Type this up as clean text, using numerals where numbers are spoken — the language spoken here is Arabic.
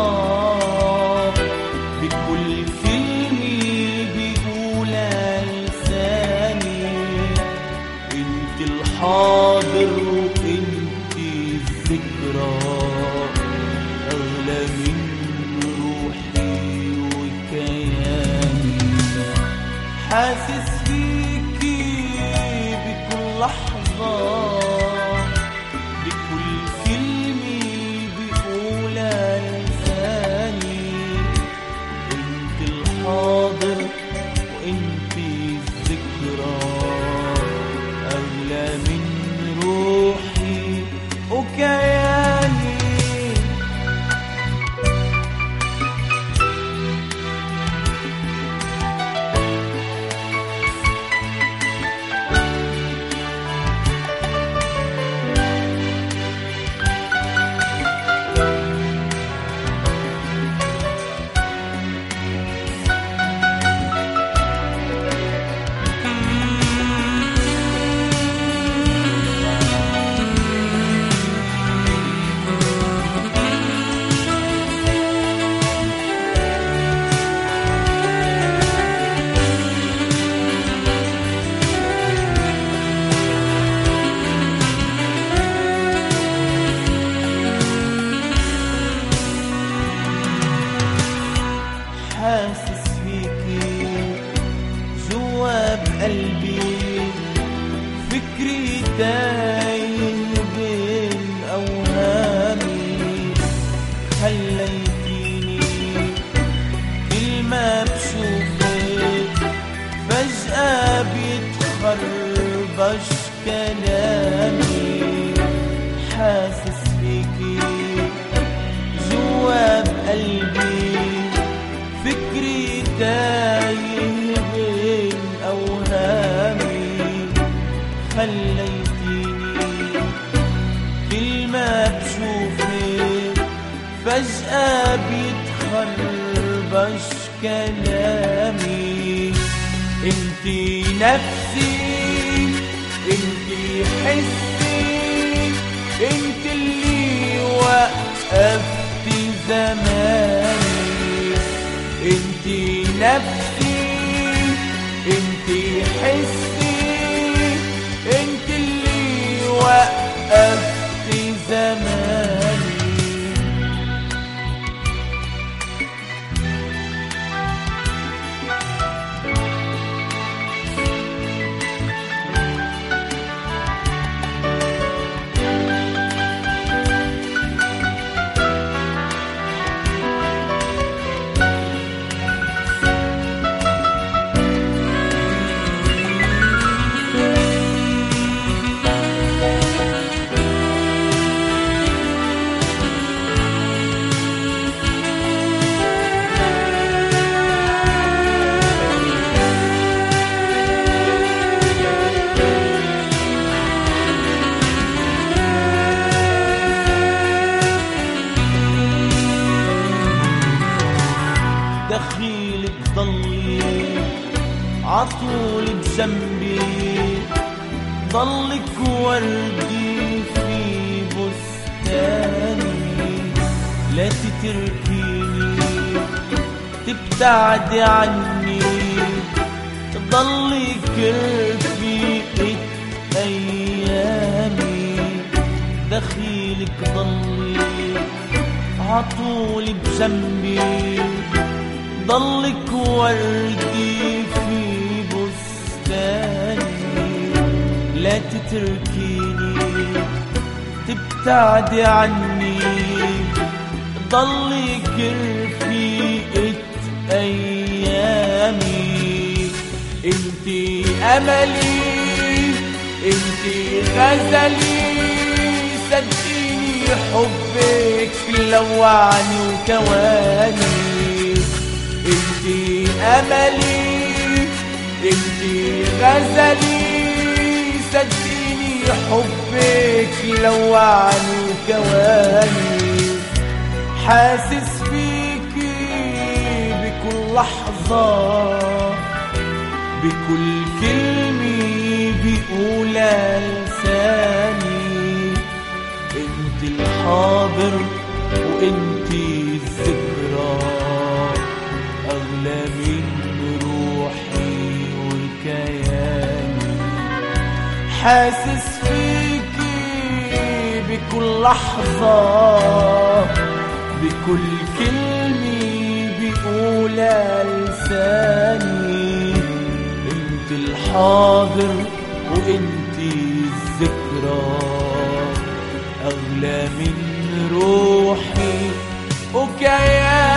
بكل كلمة بيقولها لساني. انت الحاضر وانت الذكرى، اغلى من روحي وكياني. حاسس فيكي بكل لحظة، بكل كلمة بيقولها لساني. انت الحاضر وانت الذكرى، اغلى من روحي وكياني. حاسس فيكي جوا بقلبي، فكري تايه بين أوهامي. خليتيني كل ما بشوفك فجأة بيتخربش كلامي. حاسس فيكي جوا بقلبي، فكري تايه بين أوهامي. خليتيني كل ما بشوفك فجأة بيتخربش كلامي. انتي نفسي، انتي حسي، انتي اللي وقفتي زماني. انتي نفسي، انتي حسي، انتي اللي وقفتي زماني. دخيلك ضلي عطول بجنبي، ضلك وردي في بستاني. لا تتركيني تبتعدي عني، ضلك رفيقة أيامي. دخيلك ضلي عطول بجنبي، ضلك وردي في بستاني. لا تتركيني تبتعدي عني، ضلك رفيقة أيامي. انتي أملي، انتي غزلي، صدقيني حبك لوعني وكواني. انتي أملي، انتي غزلي، صدقيني حبك لوعني وكواني. حاسس فيكي بكل لحظة، بكل كلمة بيقولها لساني. انت الحاضر وانت الذكرى، حاسس فيكي بكل لحظة، بكل كلمة بيقولها لساني. انت الحاضر وانت الذكرى، أغلى من روحي وكياني.